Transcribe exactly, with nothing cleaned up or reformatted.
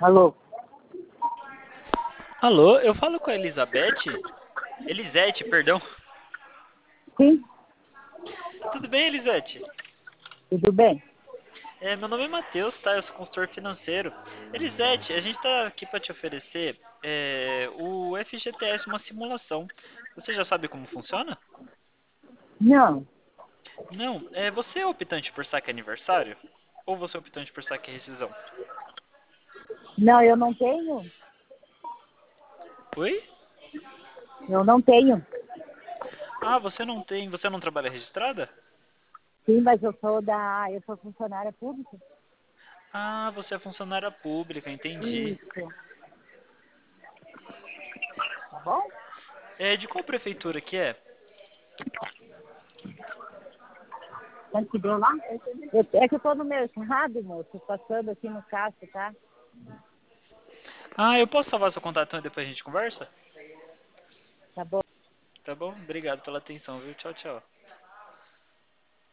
Alô? Alô, eu falo com a Elizabeth? Elisete, perdão. Sim, Tudo bem, Elisete? tudo bem? É, meu nome é Matheus, tá? Eu sou consultor financeiro. Elisete, a gente tá aqui para te oferecer é, o F G T S, uma simulação. Você já sabe como funciona? Não, Não, é, você é optante por saque aniversário? Ou você é optante por saque rescisão? não, eu não tenho. Oi? Eu não tenho. Ah, você não tem, você não trabalha registrada? Sim, mas eu sou da. Eu sou funcionária pública. Ah, você é funcionária pública, entendi. Isso. Tá bom? É, de qual prefeitura que é? Quanto que deu lá? Eu- é que eu tô no mercado, moço, passando aqui no caixa, tá? Ah, eu posso salvar seu contato e depois a gente conversa? Tá bom. Tá bom? Obrigado pela atenção, viu? Tchau, tchau.